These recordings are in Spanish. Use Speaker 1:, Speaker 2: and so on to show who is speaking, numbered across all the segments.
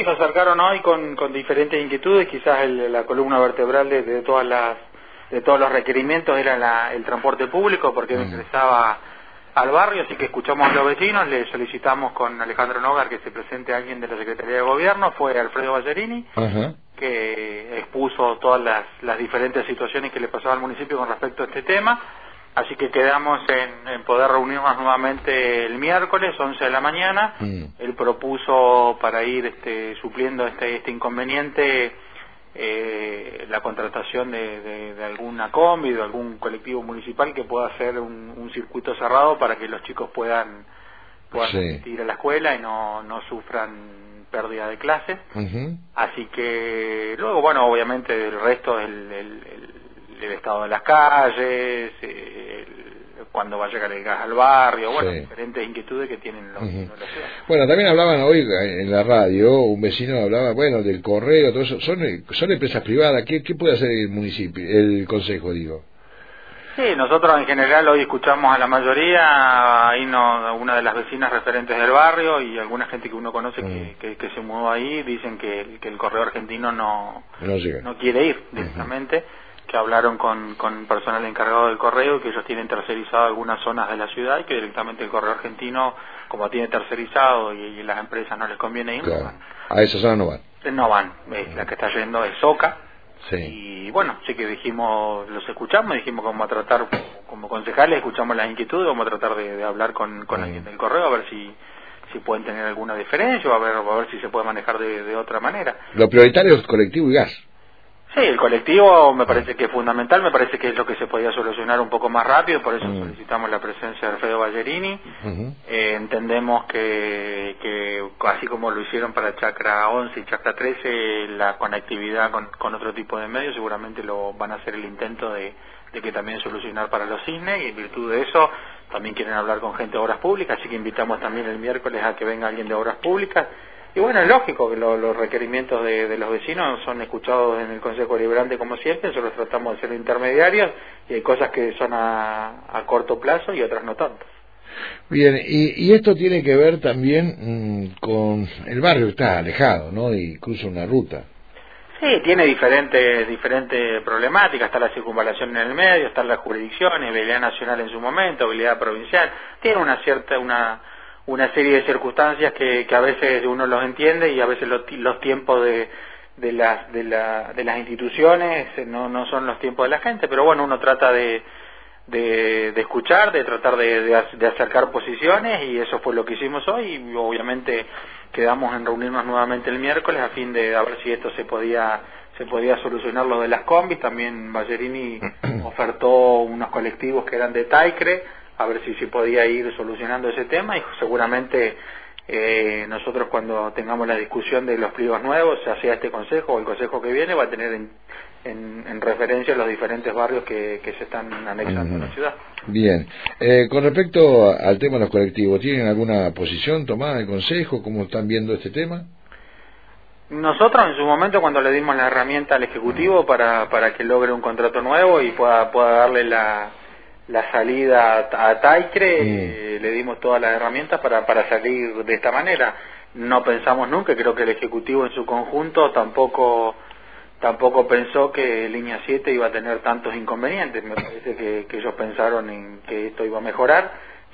Speaker 1: se acercaron hoy con diferentes inquietudes, quizás la columna vertebral de todos los requerimientos era el transporte público, porque no ingresaba al barrio, así que escuchamos a los vecinos, le solicitamos con Alejandro Nogar que se presente alguien de la Secretaría de Gobierno, fue Alfredo Ballerini, que expuso todas las diferentes situaciones que le pasaba al municipio con respecto a este tema, así que quedamos en poder reunirnos nuevamente el miércoles, 11 de la mañana. Él propuso para ir supliendo este inconveniente la contratación de alguna combi, de algún colectivo municipal que pueda hacer un circuito cerrado para que los chicos puedan ir a la escuela y no sufran pérdida de clases. Así que luego, bueno, obviamente el resto, el estado de las calles, cuándo va a llegar el gas al barrio, bueno, diferentes inquietudes que tienen los vecinos de la ciudad.
Speaker 2: Bueno, también hablaban hoy en la radio, un vecino hablaba, bueno, del correo, todo eso, son empresas privadas, ¿qué puede hacer el municipio, el consejo, digo?
Speaker 1: Sí, nosotros en general hoy escuchamos a la mayoría, ahí una de las vecinas referentes del barrio y alguna gente que uno conoce que se mudó ahí, dicen que el correo argentino no quiere ir directamente, que hablaron con personal encargado del correo, que ellos tienen tercerizado algunas zonas de la ciudad y que directamente el correo argentino, como tiene tercerizado y las empresas no les conviene ir,
Speaker 2: claro, a esa zona no van.
Speaker 1: No van, la que está yendo es Soca. Y bueno, sí que los escuchamos, dijimos que vamos a tratar, como concejales, escuchamos las inquietudes, vamos a tratar de hablar con alguien del correo, a ver si pueden tener alguna diferencia, o a ver si se puede manejar de otra manera.
Speaker 2: Lo prioritario es colectivo y gas.
Speaker 1: Sí, el colectivo me parece que es fundamental, me parece que es lo que se podía solucionar un poco más rápido, por eso solicitamos la presencia de Alfredo Ballerini. Entendemos que así como lo hicieron para Chacra 11 y Chacra 13, la conectividad con otro tipo de medios, seguramente lo van a hacer el intento de que también solucionar para los cisnes, y en virtud de eso también quieren hablar con gente de Obras Públicas, así que invitamos también el miércoles a que venga alguien de Obras Públicas. Y bueno, es lógico que los requerimientos de los vecinos son escuchados en el Consejo Deliberante como siempre, nosotros tratamos de ser intermediarios y hay cosas que son a corto plazo y otras no tanto.
Speaker 2: Bien, y esto tiene que ver también con el barrio que está alejado, ¿no? Y cruza una ruta.
Speaker 1: Sí, tiene diferentes problemáticas, está la circunvalación en el medio, están las jurisdicciones, habilidad nacional en su momento, habilidad provincial, tiene una serie de circunstancias que a veces uno los entiende y a veces los tiempos de las instituciones no son los tiempos de la gente, pero bueno, uno trata de escuchar, de tratar de acercar posiciones, y eso fue lo que hicimos hoy, y obviamente quedamos en reunirnos nuevamente el miércoles a fin de ver si esto se podía solucionar lo de las combis. También Ballerini ofertó unos colectivos que eran de Taicre, a ver si se podía ir solucionando ese tema, y seguramente nosotros cuando tengamos la discusión de los pliegos nuevos, ya sea este consejo o el consejo que viene, va a tener en referencia los diferentes barrios que se están anexando a la ciudad.
Speaker 2: Bien, con respecto al tema de los colectivos, ¿tienen alguna posición tomada en el consejo? ¿Cómo están viendo este tema?
Speaker 1: Nosotros en su momento, cuando le dimos la herramienta al Ejecutivo para que logre un contrato nuevo y pueda darle la salida a Taicre, le dimos todas las herramientas para salir de esta manera. No pensamos nunca, creo que el Ejecutivo en su conjunto tampoco pensó que Línea 7 iba a tener tantos inconvenientes. Me parece que ellos pensaron en que esto iba a mejorar.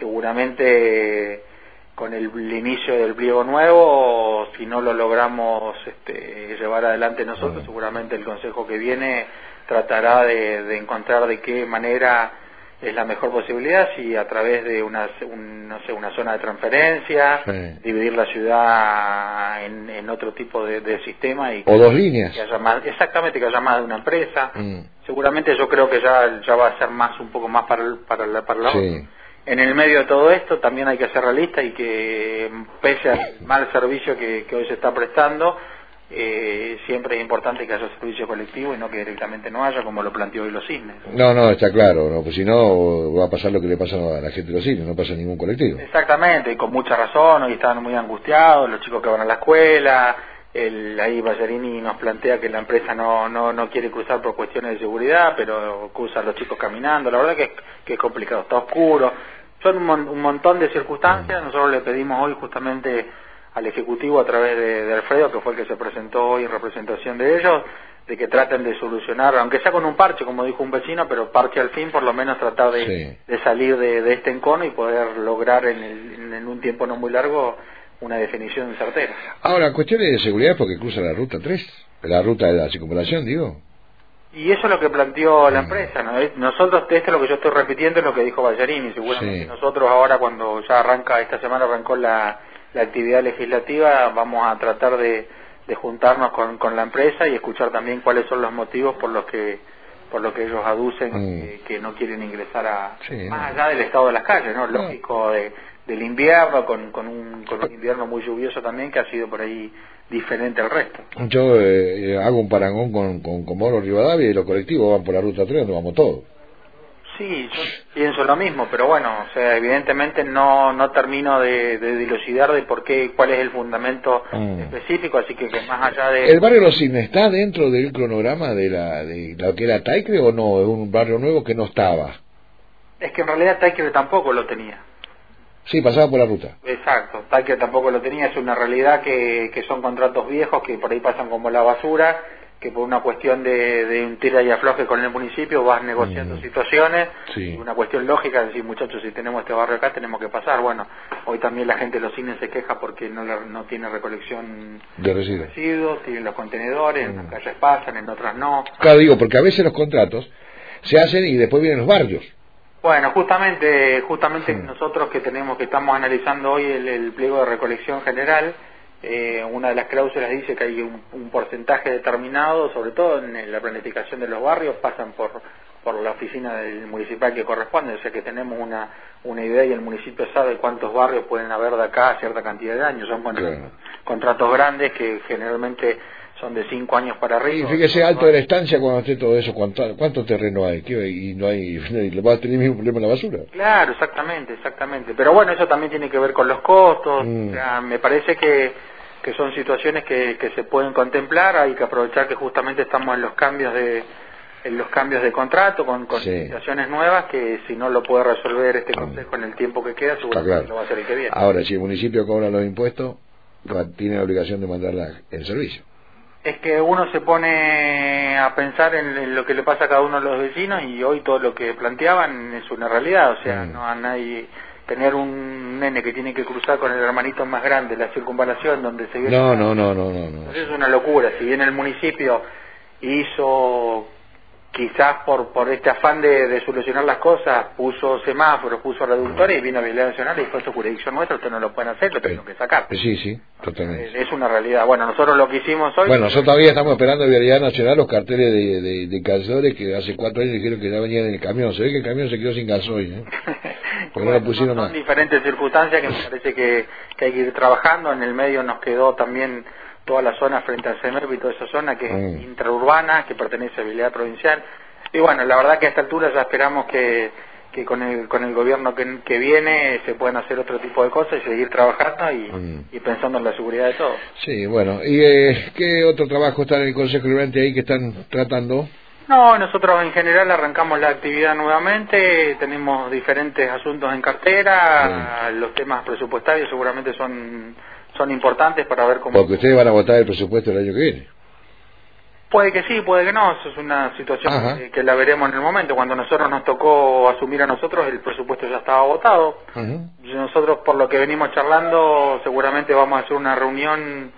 Speaker 1: Seguramente con el inicio del pliego nuevo, si no lo logramos llevar adelante nosotros, seguramente el consejo que viene tratará de encontrar de qué manera es la mejor posibilidad, si a través de una zona de transferencia, dividir la ciudad en otro tipo de sistema, y
Speaker 2: o dos líneas,
Speaker 1: que haya más de una empresa. Seguramente yo creo que ya va a ser un poco más para la otra. En el medio de todo esto también hay que ser realista, y que pese al mal servicio que hoy se está prestando, siempre es importante que haya servicio colectivo y no que directamente no haya, como lo planteó hoy los cisnes.
Speaker 2: No, está claro, pues si no va a pasar lo que le pasa a la gente de los cisnes, no pasa ningún colectivo.
Speaker 1: Exactamente, y con mucha razón, hoy estaban muy angustiados los chicos que van a la escuela. Ahí Ballerini nos plantea que la empresa no quiere cruzar por cuestiones de seguridad, pero cruzan los chicos caminando. La verdad que es complicado, está oscuro, son un montón de circunstancias. Nosotros le pedimos hoy justamente al Ejecutivo a través de Alfredo, que fue el que se presentó hoy en representación de ellos, de que traten de solucionar, aunque sea con un parche, como dijo un vecino, pero parche al fin, por lo menos tratar de salir de este encono y poder lograr en un tiempo no muy largo una definición certera.
Speaker 2: Ahora, cuestiones de seguridad porque cruza la ruta 3, la ruta de la circunvalación, digo.
Speaker 1: Y eso es lo que planteó la empresa, ¿no? Nosotros, esto es lo que yo estoy repitiendo, es lo que dijo Ballarini, seguramente nosotros ahora cuando ya esta semana arrancó la actividad legislativa, vamos a tratar de juntarnos con la empresa y escuchar también cuáles son los motivos por los que ellos aducen que no quieren ingresar más allá del estado de las calles, ¿no? Lógico del invierno, con un invierno muy lluvioso también, que ha sido por ahí diferente al resto.
Speaker 2: Yo hago un parangón con Comodoro Rivadavia y los colectivos van por la ruta 3 donde vamos todos.
Speaker 1: Sí, yo pienso lo mismo, pero bueno, o sea, evidentemente no termino de dilucidar de cuál es el fundamento específico, así que más allá de...
Speaker 2: ¿El barrio Los Cisnes está dentro del cronograma de lo que era Taicre o no? ¿Es un barrio nuevo que no estaba?
Speaker 1: Es que en realidad Taicre tampoco lo tenía.
Speaker 2: Sí, pasaba por la ruta.
Speaker 1: Exacto, Taicre tampoco lo tenía, es una realidad que son contratos viejos que por ahí pasan como la basura, que por una cuestión de un tira y afloje con el municipio vas negociando situaciones, una cuestión lógica, decir muchachos, si tenemos este barrio acá tenemos que pasar. Bueno, hoy también la gente de Los Cisnes se queja porque no tiene recolección de residuos, tienen los contenedores, en las calles pasan, en otras no.
Speaker 2: Claro, digo, porque a veces los contratos se hacen y después vienen los barrios.
Speaker 1: Bueno, justamente nosotros que estamos analizando hoy el pliego de recolección general, una de las cláusulas dice que hay un porcentaje determinado, sobre todo en la planificación de los barrios, pasan por la oficina del municipal que corresponde, o sea que tenemos una idea y el municipio sabe cuántos barrios pueden haber de acá a cierta cantidad de años. Son contratos grandes que generalmente son de 5 años para arriba.
Speaker 2: Y fíjese, Alto de la Estancia, cuando esté todo eso, ¿cuánto terreno hay? Y no le va a tener el mismo problema la basura.
Speaker 1: Claro, exactamente. Pero bueno, eso también tiene que ver con los costos. O sea, me parece que son situaciones que se pueden contemplar. Hay que aprovechar que justamente estamos en los cambios de contrato, con situaciones nuevas, que si no lo puede resolver este consejo en el tiempo que queda, seguramente lo va a hacer el que viene.
Speaker 2: Ahora, si el municipio cobra los impuestos, tiene la obligación de mandarla en servicio.
Speaker 1: Es que uno se pone a pensar en lo que le pasa a cada uno de los vecinos, y hoy todo lo que planteaban es una realidad. O sea, no hay nadie, tener un nene que tiene que cruzar con el hermanito más grande la circunvalación donde se ve... No. Entonces es una locura. Si bien el municipio hizo, quizás por este afán de solucionar las cosas, puso semáforos, puso reductores, y vino Vialidad Nacional y dijo: esto es jurisdicción nuestra, ustedes no lo pueden hacer, lo tienen que sacar.
Speaker 2: Sí, totalmente.
Speaker 1: Es una realidad. Bueno, nosotros lo que hicimos hoy...
Speaker 2: Bueno, nosotros todavía estamos esperando de Vialidad Nacional los carteles de calzadores que hace 4 años dijeron que ya venían en el camión. Se ve que el camión se quedó sin gasoil, ¿eh?
Speaker 1: Bueno, no lo pusieron más. Son diferentes circunstancias que me parece que hay que ir trabajando. En el medio nos quedó también toda la zona frente al CEMERP y toda esa zona que es intraurbana, que pertenece a Vialidad Provincial. Y bueno, la verdad que a esta altura ya esperamos que con el gobierno que viene se puedan hacer otro tipo de cosas y seguir trabajando y pensando en la seguridad de todos.
Speaker 2: Sí, bueno. ¿Y qué otro trabajo está en el Consejo Deliberante ahí que están tratando?
Speaker 1: No, nosotros en general arrancamos la actividad nuevamente, tenemos diferentes asuntos en cartera, los temas presupuestarios seguramente son importantes para ver cómo... Porque
Speaker 2: ustedes van a votar el presupuesto el año que viene.
Speaker 1: Puede que sí, puede que no, eso es una situación que la veremos en el momento. Cuando nosotros nos tocó asumir a nosotros, el presupuesto ya estaba votado. Nosotros, por lo que venimos charlando, seguramente vamos a hacer una reunión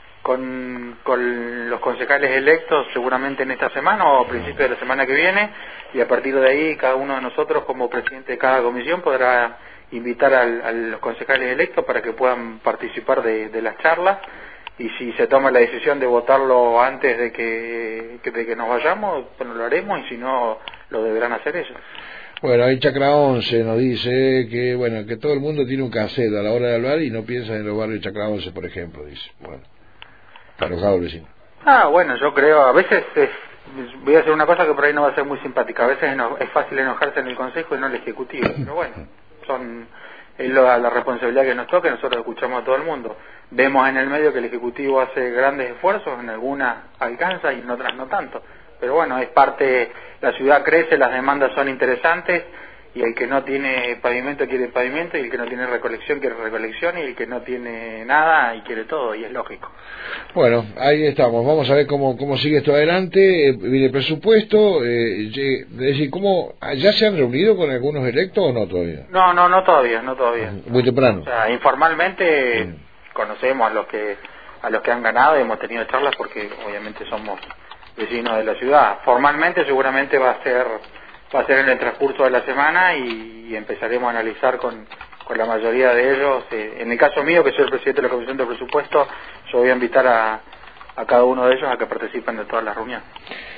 Speaker 1: con los concejales electos, seguramente en esta semana o a principios de la semana que viene, y a partir de ahí cada uno de nosotros, como presidente de cada comisión, podrá invitar a los concejales electos para que puedan participar de las charlas. Y si se toma la decisión de votarlo antes de que nos vayamos, bueno, lo haremos, y si no, lo deberán hacer ellos.
Speaker 2: Bueno, ahí Chacra 11 nos dice que todo el mundo tiene un cassette a la hora de hablar y no piensa en los barrios de Chacra 11, por ejemplo, dice. Bueno, está enojado el vecino.
Speaker 1: Bueno, yo creo, a veces voy a hacer una cosa que por ahí no va a ser muy simpática, a veces es fácil enojarse en el Consejo y no en el Ejecutivo, pero bueno, es la responsabilidad que nos toca, nosotros escuchamos a todo el mundo. Vemos en el medio que el Ejecutivo hace grandes esfuerzos, en algunas alcanza y en otras no tanto. Pero bueno, es parte, la ciudad crece, las demandas son interesantes y el que no tiene pavimento quiere pavimento, y el que no tiene recolección quiere recolección, y el que no tiene nada y quiere todo, y es lógico.
Speaker 2: Bueno, ahí estamos, vamos a ver cómo sigue esto adelante. Viene el presupuesto, es decir, ¿ya se han reunido con algunos electos o no todavía?
Speaker 1: No todavía.
Speaker 2: Muy temprano.
Speaker 1: O sea, informalmente conocemos a los que han ganado y hemos tenido charlas porque obviamente somos vecinos de la ciudad. Formalmente seguramente va a ser en el transcurso de la semana y empezaremos a analizar con la mayoría de ellos. En el caso mío, que soy el presidente de la Comisión de Presupuesto, yo voy a invitar a cada uno de ellos a que participen de todas las reuniones.